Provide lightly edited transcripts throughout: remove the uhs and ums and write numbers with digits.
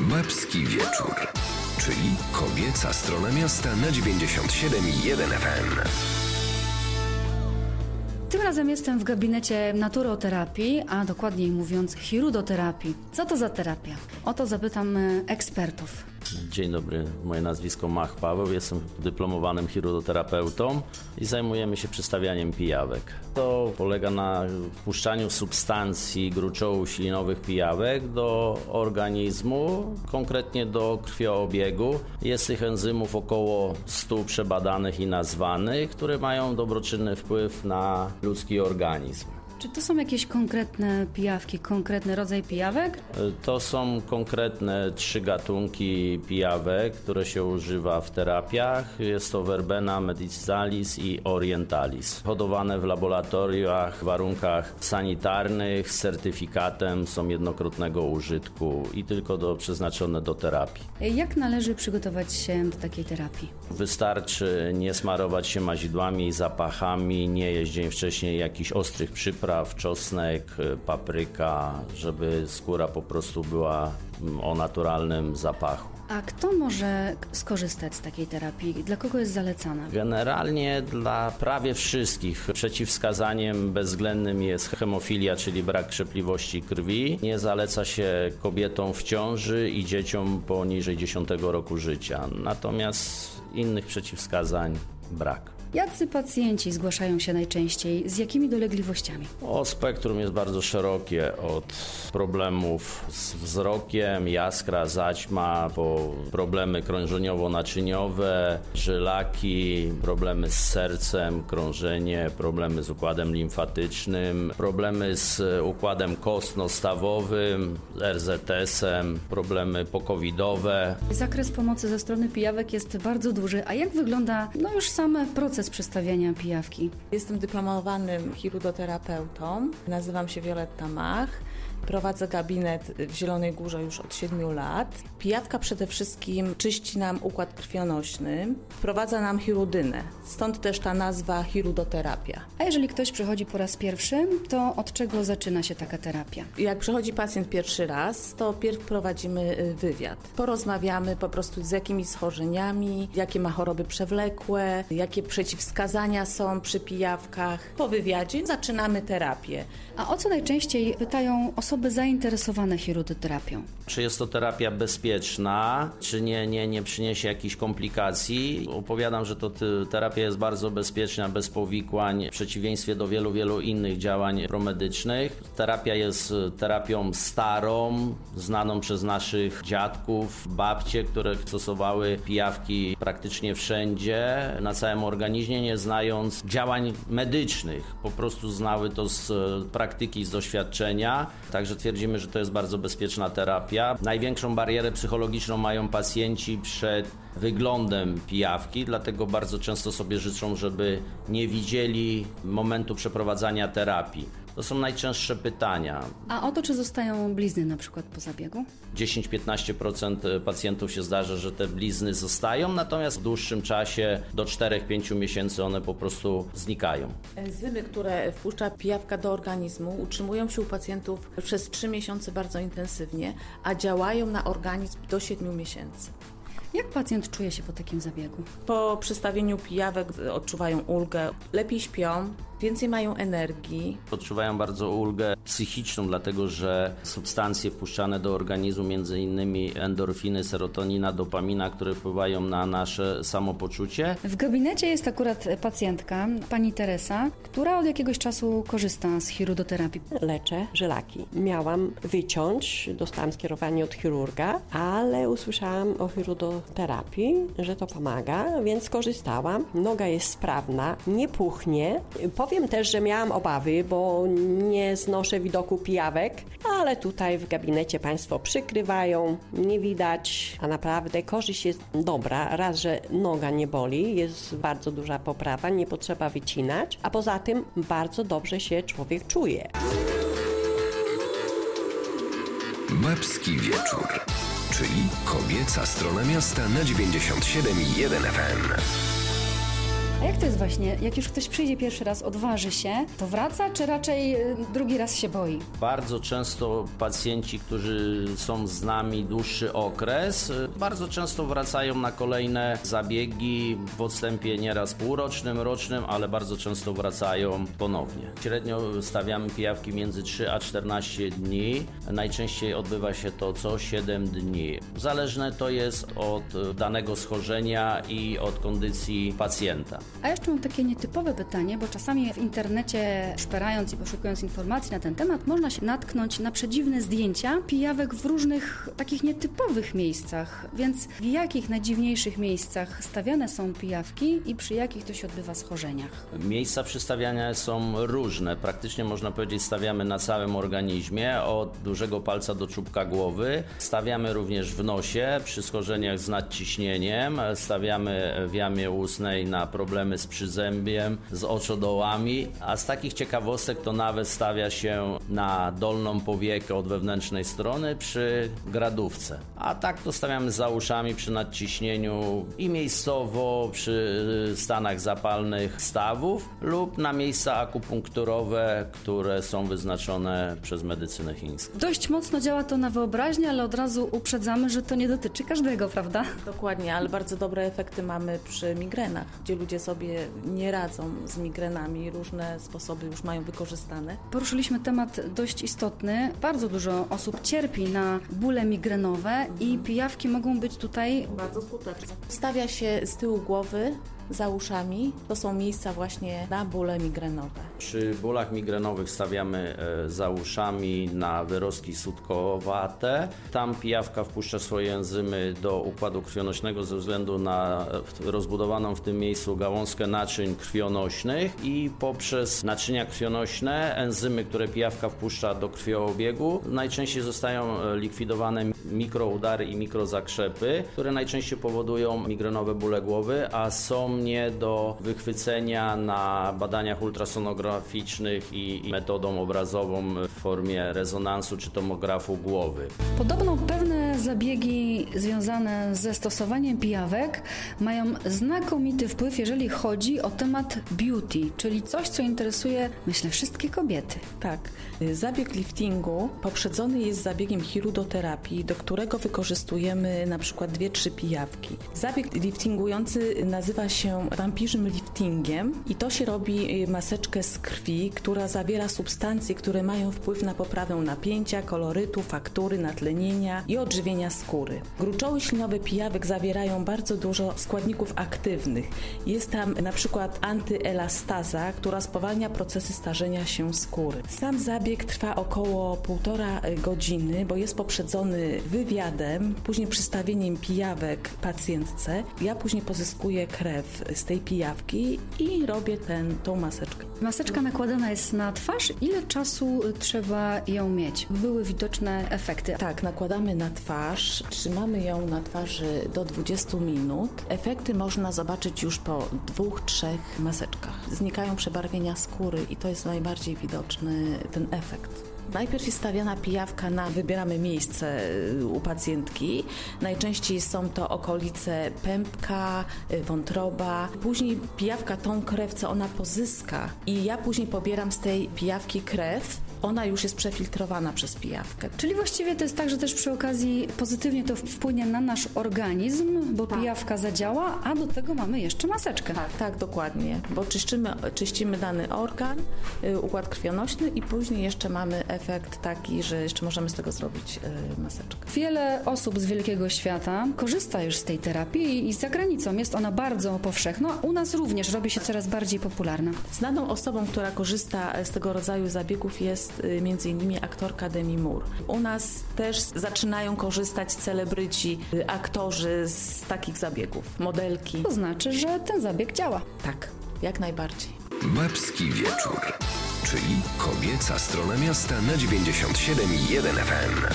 Babski Wieczór, czyli kobieca strona miasta na 97,1 FM. Tym razem jestem w gabinecie naturoterapii, a dokładniej mówiąc chirudoterapii. Co to za terapia? O to zapytam ekspertów. Dzień dobry, moje nazwisko Mach Paweł, jestem dyplomowanym chirudoterapeutą i zajmujemy się przestawianiem pijawek. To polega na wpuszczaniu substancji gruczołów ślinowych pijawek do organizmu, konkretnie do krwioobiegu. Jest tych enzymów około 100 przebadanych i nazwanych, które mają dobroczynny wpływ na ludzki organizm. Czy to są jakieś konkretne pijawki, konkretny rodzaj pijawek? To są konkretne 3 gatunki pijawek, które się używa w terapiach. Jest to verbena medicalis i orientalis. Hodowane w laboratoriach, w warunkach sanitarnych, z certyfikatem, są jednokrotnego użytku i tylko przeznaczone do terapii. Jak należy przygotować się do takiej terapii? Wystarczy nie smarować się mazidłami i zapachami, nie jeść dzień wcześniej jakichś ostrych przypraw, czosnek, papryka, żeby skóra po prostu była o naturalnym zapachu. A kto może skorzystać z takiej terapii? Dla kogo jest zalecana? Generalnie dla prawie wszystkich. Przeciwwskazaniem bezwzględnym jest hemofilia, czyli brak krzepliwości krwi. Nie zaleca się kobietom w ciąży i dzieciom poniżej 10 roku życia. Natomiast innych przeciwwskazań brak. Jacy pacjenci zgłaszają się najczęściej? Z jakimi dolegliwościami? Spektrum jest bardzo szerokie, od problemów z wzrokiem, jaskra, zaćma, po problemy krążeniowo-naczyniowe, żylaki, problemy z sercem, krążenie, problemy z układem limfatycznym, problemy z układem kostno-stawowym, RZS-em, problemy pokowidowe. Zakres pomocy ze strony pijawek jest bardzo duży. A jak wygląda już sam proces przestawiania pijawki? Jestem dyplomowanym chirudoterapeutą. Nazywam się Wioletta Mach. Prowadzę gabinet w Zielonej Górze już od 7 lat. Pijawka przede wszystkim czyści nam układ krwionośny, wprowadza nam chirudynę, stąd też ta nazwa chirudoterapia. A jeżeli ktoś przychodzi po raz pierwszy, to od czego zaczyna się taka terapia? Jak przychodzi pacjent pierwszy raz, to pierw prowadzimy wywiad. Porozmawiamy po prostu z jakimi schorzeniami, jakie ma choroby przewlekłe, jakie przeciwwskazania są przy pijawkach. Po wywiadzie zaczynamy terapię. A o co najczęściej pytają osoby zainteresowane chirudoterapią? Czy jest to terapia bezpieczna, czy nie przyniesie jakichś komplikacji? Opowiadam, że to terapia jest bardzo bezpieczna, bez powikłań, w przeciwieństwie do wielu innych działań promedycznych. Terapia jest terapią starą, znaną przez naszych dziadków, babcie, które stosowały pijawki praktycznie wszędzie, na całym organizmie, nie znając działań medycznych. Po prostu znały to z praktyki, z doświadczenia. Także twierdzimy, że to jest bardzo bezpieczna terapia. Największą barierę psychologiczną mają pacjenci przed wyglądem pijawki, dlatego bardzo często sobie życzą, żeby nie widzieli momentu przeprowadzania terapii. To są najczęstsze pytania. A o to, czy zostają blizny na przykład po zabiegu? 10-15% pacjentów się zdarza, że te blizny zostają, natomiast w dłuższym czasie, do 4-5 miesięcy, one po prostu znikają. Enzymy, które wpuszcza pijawka do organizmu, utrzymują się u pacjentów przez 3 miesiące bardzo intensywnie, a działają na organizm do 7 miesięcy. Jak pacjent czuje się po takim zabiegu? Po przestawieniu pijawek odczuwają ulgę, lepiej śpią, więcej mają energii. Odczuwają bardzo ulgę psychiczną, dlatego że substancje wpuszczane do organizmu, między innymi endorfiny, serotonina, dopamina, które wpływają na nasze samopoczucie. W gabinecie jest akurat pacjentka, pani Teresa, która od jakiegoś czasu korzysta z chirudoterapii. Leczę żylaki. Miałam wyciąć, dostałam skierowanie od chirurga, ale usłyszałam o chirudoterapii, że to pomaga, więc skorzystałam. Noga jest sprawna, nie puchnie. Powiem też, że miałam obawy, bo nie znoszę widoku pijawek, ale tutaj w gabinecie Państwo przykrywają, nie widać, a naprawdę korzyść jest dobra. Raz, że noga nie boli, jest bardzo duża poprawa, nie potrzeba wycinać, a poza tym bardzo dobrze się człowiek czuje. Babski Wieczór, czyli kobieca strona miasta na 97,1 FM. A jak to jest właśnie, jak już ktoś przyjdzie pierwszy raz, odważy się, to wraca, czy raczej drugi raz się boi? Bardzo często pacjenci, którzy są z nami dłuższy okres, bardzo często wracają na kolejne zabiegi w odstępie nieraz półrocznym, rocznym, ale bardzo często wracają ponownie. Średnio stawiamy pijawki między 3 a 14 dni. Najczęściej odbywa się to co 7 dni. Zależne to jest od danego schorzenia i od kondycji pacjenta. A jeszcze mam takie nietypowe pytanie, bo czasami w internecie szperając i poszukując informacji na ten temat można się natknąć na przedziwne zdjęcia pijawek w różnych takich nietypowych miejscach. Więc w jakich najdziwniejszych miejscach stawiane są pijawki i przy jakich to się odbywa schorzeniach? Miejsca przystawiania są różne. Praktycznie można powiedzieć stawiamy na całym organizmie, od dużego palca do czubka głowy. Stawiamy również w nosie przy schorzeniach z nadciśnieniem. Stawiamy w jamie ustnej na problemy z przyzębiem, z oczodołami. A z takich ciekawostek to nawet stawia się na dolną powiekę od wewnętrznej strony przy gradówce. A tak to stawiamy za uszami przy nadciśnieniu i miejscowo przy stanach zapalnych stawów lub na miejsca akupunkturowe, które są wyznaczone przez medycynę chińską. Dość mocno działa to na wyobraźnię, ale od razu uprzedzamy, że to nie dotyczy każdego, prawda? Dokładnie, ale bardzo dobre efekty mamy przy migrenach, gdzie ludzie sobie nie radzą z migrenami, różne sposoby już mają wykorzystane. Poruszyliśmy temat dość istotny. Bardzo dużo osób cierpi na bóle migrenowe i pijawki mogą być tutaj Bardzo skuteczne. Stawia się z tyłu głowy, za uszami. To są miejsca właśnie na bóle migrenowe. Przy bólach migrenowych stawiamy za uszami na wyrostki sutkowate. Tam pijawka wpuszcza swoje enzymy do układu krwionośnego ze względu na rozbudowaną w tym miejscu gałązkę naczyń krwionośnych i poprzez naczynia krwionośne enzymy, które pijawka wpuszcza do krwiobiegu, najczęściej zostają likwidowane mikroudary i mikrozakrzepy, które najczęściej powodują migrenowe bóle głowy, a są nie do wychwycenia na badaniach ultrasonograficznych i metodą obrazową w formie rezonansu czy tomografu głowy. Podobno pewne zabiegi związane ze stosowaniem pijawek mają znakomity wpływ, jeżeli chodzi o temat beauty, czyli coś, co interesuje, myślę, wszystkie kobiety. Tak. Zabieg liftingu poprzedzony jest zabiegiem hirudoterapii, do którego wykorzystujemy na przykład 2-3 pijawki. Zabieg liftingujący nazywa się wampirzym liftingiem i to się robi maseczkę z krwi, która zawiera substancje, które mają wpływ na poprawę napięcia, kolorytu, faktury, natlenienia i odżywienia skóry. Gruczoły ślinowe pijawek zawierają bardzo dużo składników aktywnych. Jest tam na przykład antyelastaza, która spowalnia procesy starzenia się skóry. Sam zabieg trwa około 1,5 godziny, bo jest poprzedzony wywiadem, później przystawieniem pijawek pacjentce. Ja później pozyskuję krew z tej pijawki i robię tą maseczkę. Maseczka nakładana jest na twarz. Ile czasu trzeba ją mieć? Były widoczne efekty. Tak, nakładamy na twarz, trzymamy ją na twarzy do 20 minut. Efekty można zobaczyć już po 2-3 maseczkach. Znikają przebarwienia skóry i to jest najbardziej widoczny ten efekt. Najpierw jest stawiana pijawka wybieramy miejsce u pacjentki. Najczęściej są to okolice pępka, wątroba. Później pijawka tą krew, co ona pozyska i ja później pobieram z tej pijawki krew. Ona już jest przefiltrowana przez pijawkę. Czyli właściwie to jest tak, że też przy okazji pozytywnie to wpłynie na nasz organizm, bo pijawka zadziała, a do tego mamy jeszcze maseczkę. Tak, dokładnie, bo czyścimy dany organ, układ krwionośny i później jeszcze mamy efekt taki, że jeszcze możemy z tego zrobić maseczkę. Wiele osób z wielkiego świata korzysta już z tej terapii i za granicą jest ona bardzo powszechna. U nas również robi się coraz bardziej popularna. Znaną osobą, która korzysta z tego rodzaju zabiegów jest m.in. aktorka Demi Moore. U nas też zaczynają korzystać celebryci, aktorzy z takich zabiegów, modelki. To znaczy, że ten zabieg działa. Tak, jak najbardziej. Babski wieczór, czyli kobieca strona miasta na 97,1 FM.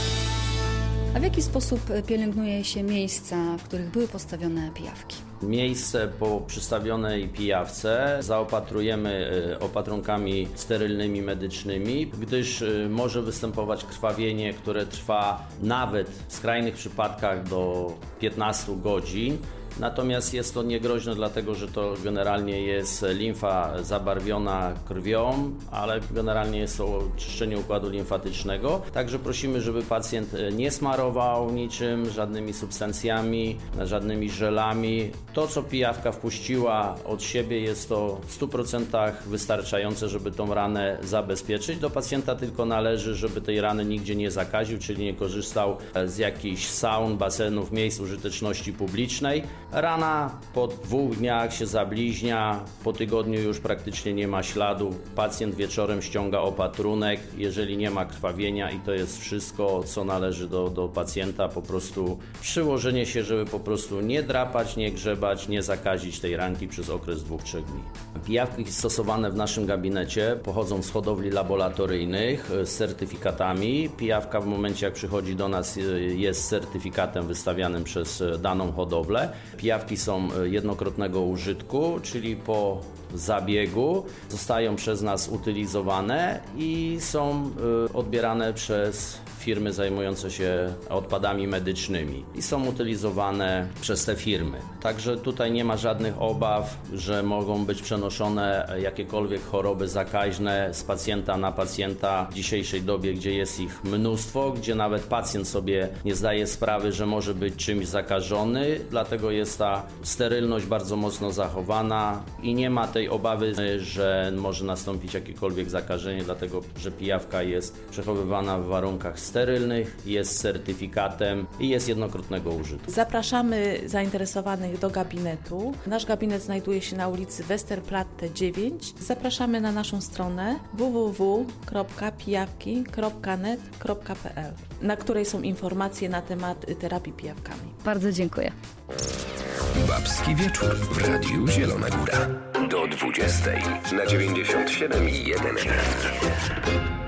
A w jaki sposób pielęgnuje się miejsca, w których były postawione pijawki? Miejsce po przystawionej pijawce zaopatrujemy opatrunkami sterylnymi, medycznymi, gdyż może występować krwawienie, które trwa nawet w skrajnych przypadkach do 15 godzin. natomiast jest to niegroźne, dlatego że to generalnie jest limfa zabarwiona krwią, ale generalnie jest to czyszczenie układu limfatycznego. Także prosimy, żeby pacjent nie smarował niczym, żadnymi substancjami, żadnymi żelami. To, co pijawka wpuściła od siebie, jest to w 100% wystarczające, żeby tą ranę zabezpieczyć. Do pacjenta tylko należy, żeby tej rany nigdzie nie zakaził, czyli nie korzystał z jakichś saun, basenów, miejsc użyteczności publicznej. Rana po 2 dniach się zabliźnia, po tygodniu już praktycznie nie ma śladu. Pacjent wieczorem ściąga opatrunek, jeżeli nie ma krwawienia i to jest wszystko, co należy do pacjenta. Po prostu przyłożenie się, żeby po prostu nie drapać, nie grzebać, nie zakazić tej ranki przez okres 2-3 dni. Pijawki stosowane w naszym gabinecie pochodzą z hodowli laboratoryjnych z certyfikatami. Pijawka w momencie, jak przychodzi do nas, jest certyfikatem wystawianym przez daną hodowlę. Pijawki są jednokrotnego użytku, czyli po zabiegu zostają przez nas utylizowane i są odbierane przez firmy zajmujące się odpadami medycznymi i są utylizowane przez te firmy. Także tutaj nie ma żadnych obaw, że mogą być przenoszone jakiekolwiek choroby zakaźne z pacjenta na pacjenta w dzisiejszej dobie, gdzie jest ich mnóstwo, gdzie nawet pacjent sobie nie zdaje sprawy, że może być czymś zakażony, dlatego jest ta sterylność bardzo mocno zachowana i nie ma tej obawy, że może nastąpić jakiekolwiek zakażenie, dlatego że pijawka jest przechowywana w warunkach sterylnych, jest certyfikatem i jest jednokrotnego użytku. Zapraszamy zainteresowanych do gabinetu. Nasz gabinet znajduje się na ulicy Westerplatte 9. Zapraszamy na naszą stronę www.pijawki.net.pl, na której są informacje na temat terapii pijawkami. Bardzo dziękuję. Babski wieczór w Radiu Zielona Góra. Do 20:00 na 97,1 FM.